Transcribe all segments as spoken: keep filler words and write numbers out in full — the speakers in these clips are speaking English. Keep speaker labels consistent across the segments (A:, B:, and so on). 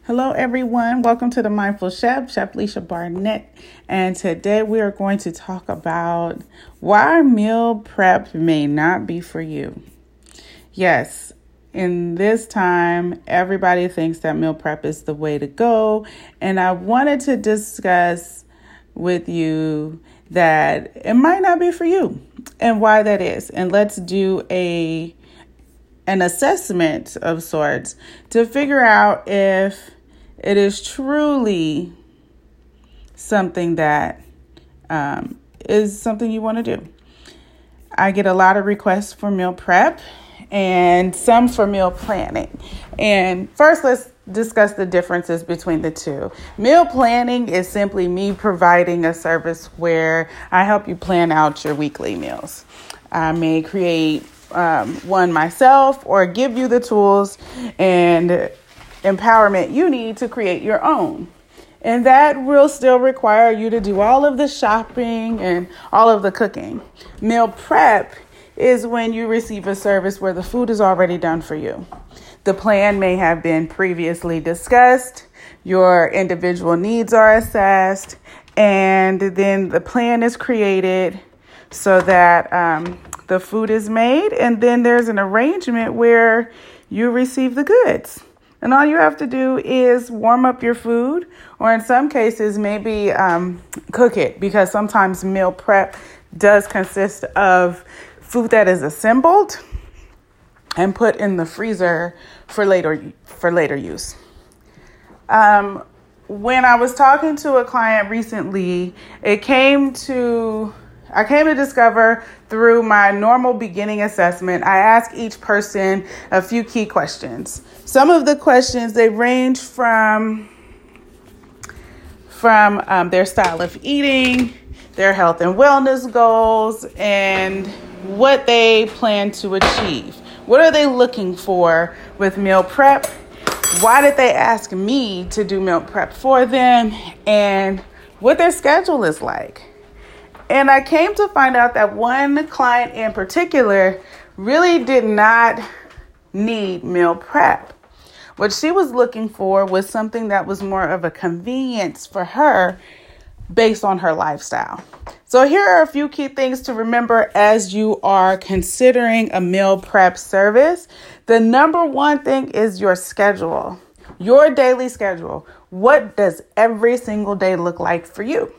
A: Hello, everyone. Welcome to the Mindful Chef, Chef Leisha Barnett. And today we are going to talk about why meal prep may not be for you. Yes, in this time, everybody thinks that meal prep is the way to go. And I wanted to discuss with you that it might not be for you and why that is. And let's do a an assessment of sorts to figure out if it is truly something that um, is something you want to do. I get a lot of requests for meal prep and some for meal planning. And first, let's discuss the differences between the two. Meal planning is simply me providing a service where I help you plan out your weekly meals. I may create um, one myself or give you the tools and empowerment you need to create your own. And that will still require you to do all of the shopping and all of the cooking. Meal prep is when you receive a service where the food is already done for you. The plan may have been previously discussed, your individual needs are assessed, and then the plan is created so that um, the food is made, and then there's an arrangement where you receive the goods. And all you have to do is warm up your food, or in some cases, maybe um, cook it, because sometimes meal prep does consist of food that is assembled and put in the freezer for later for later use. Um, when I was talking to a client recently, it came to I came to discover through my normal beginning assessment, I ask each person a few key questions. Some of the questions, they range from, from um, their style of eating, their health and wellness goals, and what they plan to achieve. What are they looking for with meal prep? Why did they ask me to do meal prep for them? And what their schedule is like. And I came to find out that one client in particular really did not need meal prep. What she was looking for was something that was more of a convenience for her based on her lifestyle. So here are a few key things to remember as you are considering a meal prep service. The number one thing is your schedule, your daily schedule. What does every single day look like for you?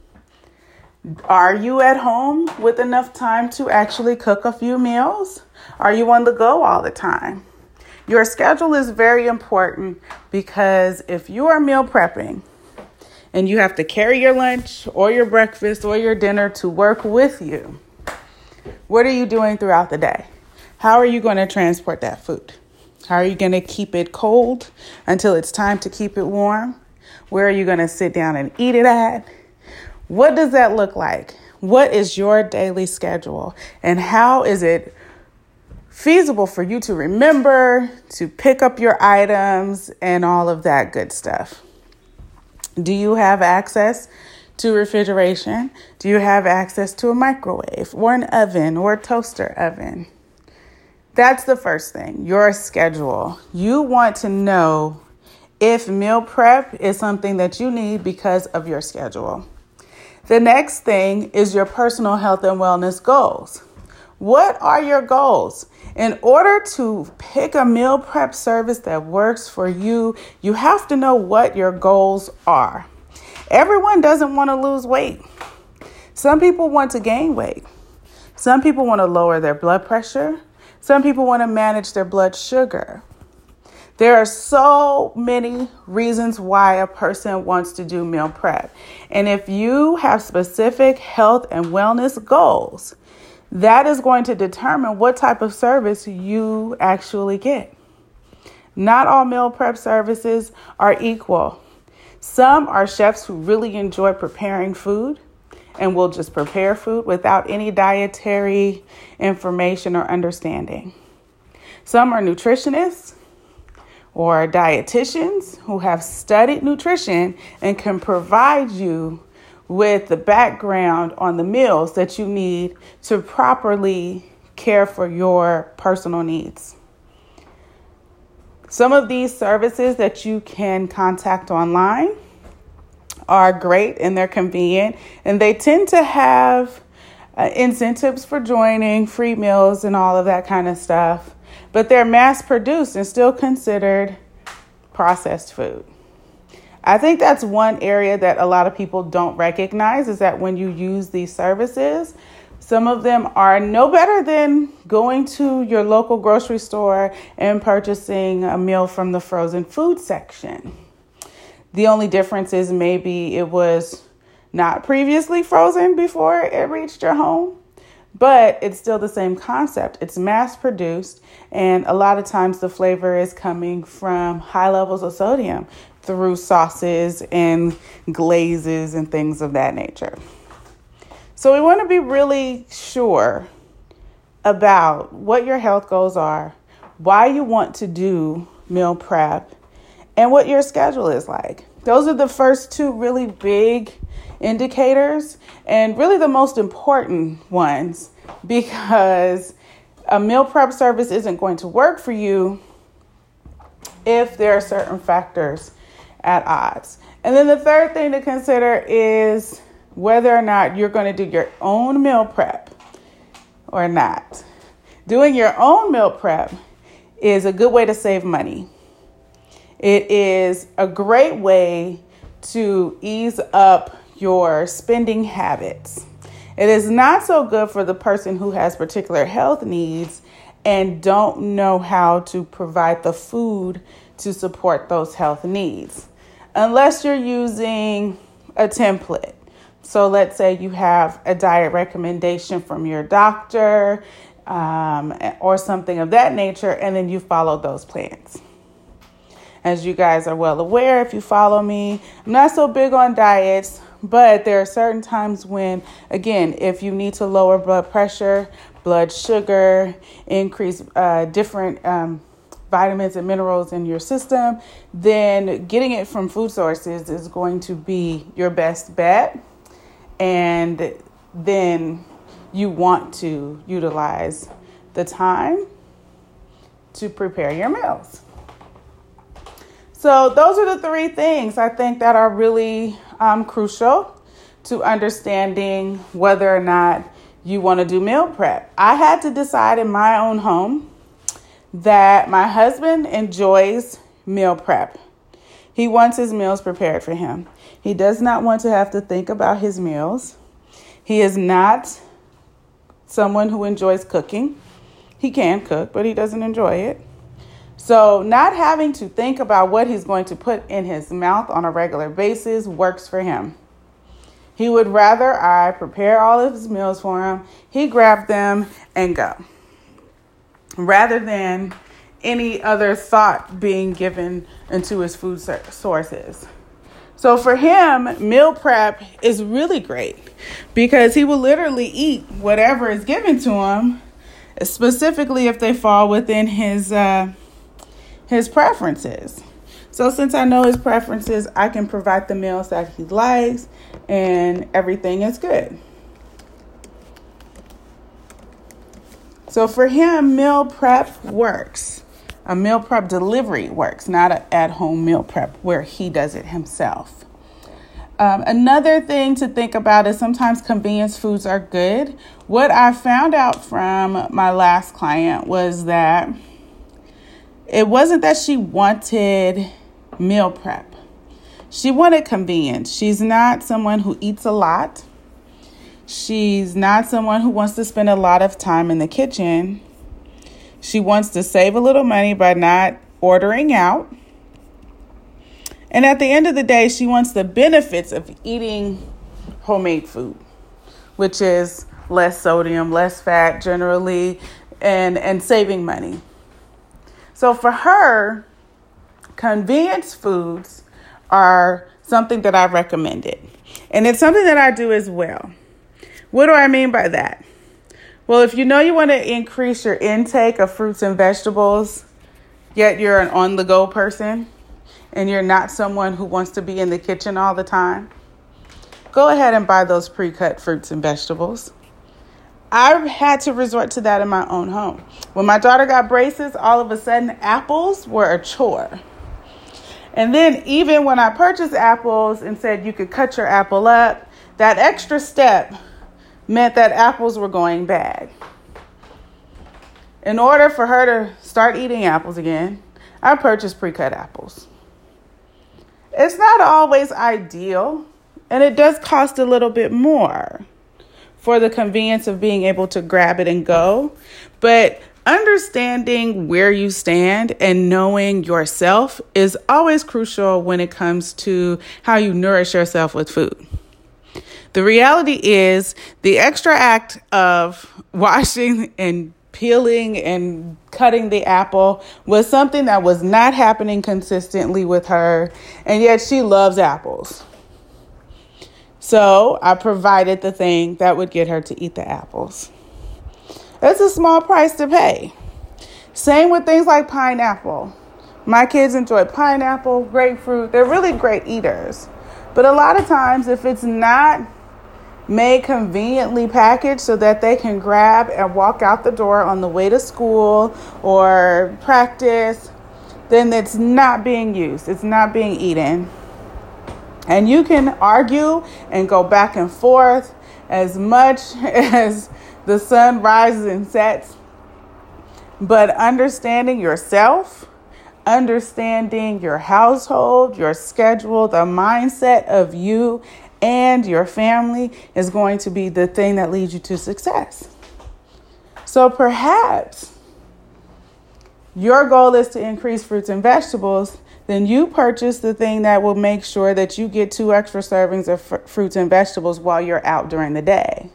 A: Are you at home with enough time to actually cook a few meals? Are you on the go all the time? Your schedule is very important, because if you are meal prepping and you have to carry your lunch or your breakfast or your dinner to work with you, what are you doing throughout the day? How are you going to transport that food? How are you going to keep it cold until it's time to keep it warm? Where are you going to sit down and eat it at? What does that look like? What is your daily schedule? And how is it feasible for you to remember, to pick up your items, and all of that good stuff? Do you have access to refrigeration? Do you have access to a microwave or an oven or a toaster oven? That's the first thing, your schedule. You want to know if meal prep is something that you need because of your schedule. The next thing is your personal health and wellness goals. What are your goals? In order to pick a meal prep service that works for you, you have to know what your goals are. Everyone doesn't want to lose weight. Some people want to gain weight. Some people want to lower their blood pressure. Some people want to manage their blood sugar. There are so many reasons why a person wants to do meal prep. And if you have specific health and wellness goals, that is going to determine what type of service you actually get. Not all meal prep services are equal. Some are chefs who really enjoy preparing food and will just prepare food without any dietary information or understanding. Some are nutritionists or dietitians who have studied nutrition and can provide you with the background on the meals that you need to properly care for your personal needs. Some of these services that you can contact online are great and they're convenient, and they tend to have uh, incentives for joining, free meals and all of that kind of stuff, but they're mass produced and still considered processed food. I think that's one area that a lot of people don't recognize, is that when you use these services, some of them are no better than going to your local grocery store and purchasing a meal from the frozen food section. The only difference is maybe it was not previously frozen before it reached your home, but it's still the same concept. It's mass produced, and a lot of times the flavor is coming from high levels of sodium through sauces and glazes and things of that nature. So we want to be really sure about what your health goals are, why you want to do meal prep, and what your schedule is like. Those are the first two really big indicators, and really the most important ones, because a meal prep service isn't going to work for you if there are certain factors at odds. And then the third thing to consider is whether or not you're going to do your own meal prep or not. Doing your own meal prep is a good way to save money. It is a great way to ease up your spending habits. It is not so good for the person who has particular health needs and don't know how to provide the food to support those health needs, unless you're using a template. So let's say you have a diet recommendation from your doctor um, or something of that nature, and then you follow those plans. As you guys are well aware, if you follow me, I'm not so big on diets, but there are certain times when, again, if you need to lower blood pressure, blood sugar, increase uh, different um, vitamins and minerals in your system, then getting it from food sources is going to be your best bet. And then you want to utilize the time to prepare your meals. So those are the three things I think that are really um, crucial to understanding whether or not you want to do meal prep. I had to decide in my own home that my husband enjoys meal prep. He wants his meals prepared for him. He does not want to have to think about his meals. He is not someone who enjoys cooking. He can cook, but he doesn't enjoy it. So not having to think about what he's going to put in his mouth on a regular basis works for him. He would rather I prepare all of his meals for him, he grab them and go, rather than any other thought being given into his food sources. So for him, meal prep is really great because he will literally eat whatever is given to him, specifically if they fall within his uh, his preferences. So since I know his preferences, I can provide the meals that he likes and everything is good. So for him, meal prep works. A meal prep delivery works, not an at-home meal prep where he does it himself. Um, another thing to think about is sometimes convenience foods are good. What I found out from my last client was that it wasn't that she wanted meal prep. She wanted convenience. She's not someone who eats a lot. She's not someone who wants to spend a lot of time in the kitchen. She wants to save a little money by not ordering out. And at the end of the day, she wants the benefits of eating homemade food, which is less sodium, less fat generally, and, and saving money. So for her, convenience foods are something that I recommended. And it's something that I do as well. What do I mean by that? Well, if you know you want to increase your intake of fruits and vegetables, yet you're an on-the-go person, and you're not someone who wants to be in the kitchen all the time, go ahead and buy those pre-cut fruits and vegetables. I had to resort to that in my own home. When my daughter got braces, all of a sudden apples were a chore. And then even when I purchased apples and said you could cut your apple up, that extra step meant that apples were going bad. In order for her to start eating apples again, I purchased pre-cut apples. It's not always ideal, and it does cost a little bit more for the convenience of being able to grab it and go. But understanding where you stand and knowing yourself is always crucial when it comes to how you nourish yourself with food. The reality is the extra act of washing and peeling and cutting the apple was something that was not happening consistently with her, and yet she loves apples. So I provided the thing that would get her to eat the apples. That's a small price to pay. Same with things like pineapple. My kids enjoy pineapple, grapefruit. They're really great eaters. But a lot of times, if it's not made conveniently packaged so that they can grab and walk out the door on the way to school or practice, then it's not being used. It's not being eaten. And you can argue and go back and forth as much as the sun rises and sets. But understanding yourself, understanding your household, your schedule, the mindset of you and your family is going to be the thing that leads you to success. So perhaps your goal is to increase fruits and vegetables. Then you purchase the thing that will make sure that you get two extra servings of fr- fruits and vegetables while you're out during the day.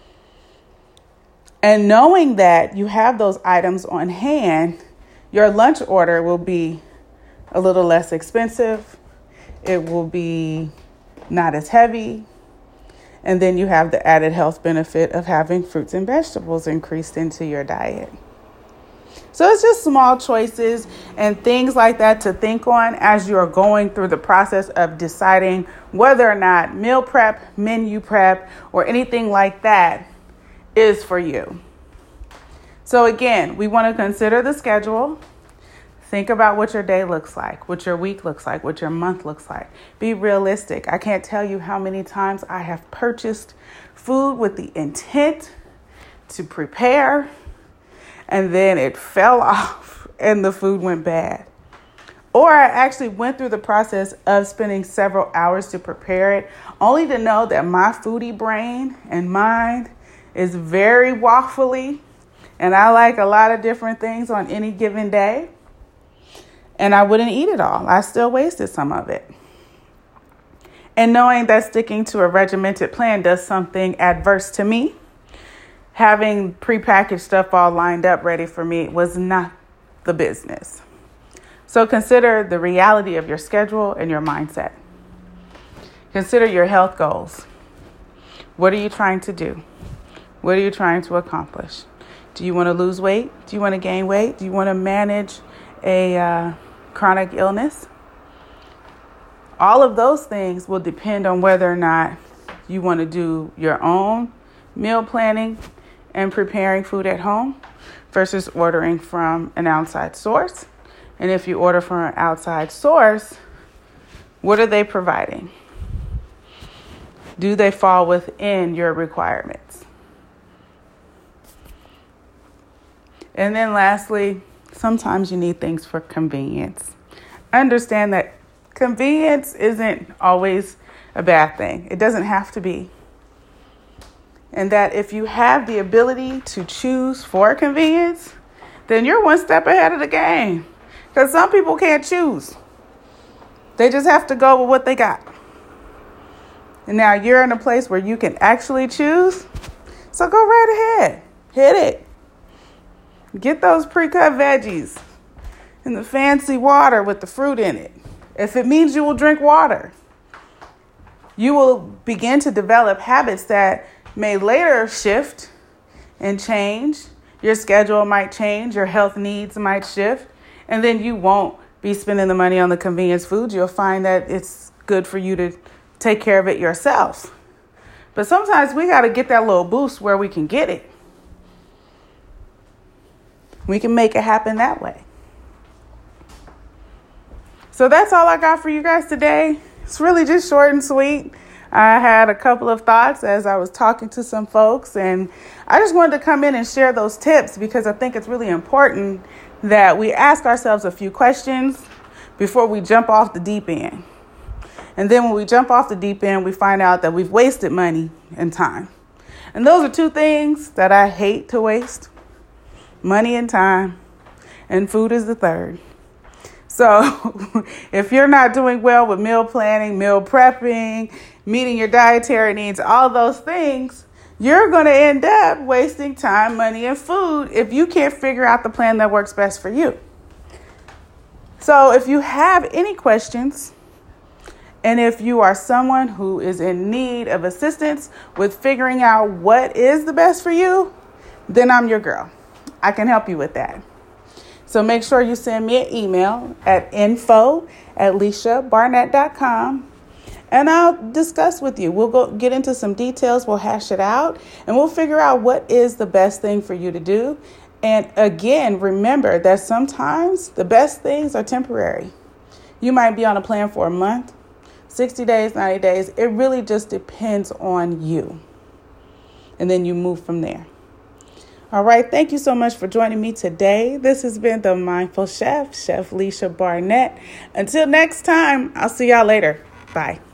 A: And knowing that you have those items on hand, your lunch order will be a little less expensive. It will be not as heavy. And then you have the added health benefit of having fruits and vegetables increased into your diet. So it's just small choices and things like that to think on as you're going through the process of deciding whether or not meal prep, menu prep, or anything like that is for you. So again, we want to consider the schedule. Think about what your day looks like, what your week looks like, what your month looks like. Be realistic. I can't tell you how many times I have purchased food with the intent to prepare, and then it fell off and the food went bad. Or I actually went through the process of spending several hours to prepare it, only to know that my foodie brain and mind is very waffly, and I like a lot of different things on any given day. And I wouldn't eat it all. I still wasted some of it. And knowing that sticking to a regimented plan does something adverse to me, having prepackaged stuff all lined up ready for me was not the business. So consider the reality of your schedule and your mindset. Consider your health goals. What are you trying to do? What are you trying to accomplish? Do you want to lose weight? Do you want to gain weight? Do you want to manage a uh, chronic illness? All of those things will depend on whether or not you want to do your own meal planning and preparing food at home versus ordering from an outside source. And if you order from an outside source, what are they providing? Do they fall within your requirements? And then lastly, sometimes you need things for convenience. Understand that convenience isn't always a bad thing. It doesn't have to be. And that if you have the ability to choose for convenience, then you're one step ahead of the game. Because some people can't choose. They just have to go with what they got. And now you're in a place where you can actually choose. So go right ahead. Hit it. Get those pre-cut veggies and the fancy water with the fruit in it. If it means you will drink water, you will begin to develop habits that may later shift and change. Your schedule might change. Your health needs might shift. And then you won't be spending the money on the convenience food. You'll find that it's good for you to take care of it yourself. But sometimes we got to get that little boost where we can get it. We can make it happen that way. So that's all I got for you guys today. It's really just short and sweet. I had a couple of thoughts as I was talking to some folks, and I just wanted to come in and share those tips because I think it's really important that we ask ourselves a few questions before we jump off the deep end. And then when we jump off the deep end, we find out that we've wasted money and time. And those are two things that I hate to waste: money and time, and food is the third. So if you're not doing well with meal planning, meal prepping, meeting your dietary needs, all those things, you're going to end up wasting time, money, and food if you can't figure out the plan that works best for you. So if you have any questions, and if you are someone who is in need of assistance with figuring out what is the best for you, then I'm your girl. I can help you with that. So make sure you send me an email at info at leisha barnett dot com, and I'll discuss with you. We'll go get into some details. We'll hash it out, and we'll figure out what is the best thing for you to do. And again, remember that sometimes the best things are temporary. You might be on a plan for a month, sixty days, ninety days. It really just depends on you. And then you move from there. All right. Thank you so much for joining me today. This has been The Mindful Chef, Chef Leisha Barnett. Until next time, I'll see y'all later. Bye.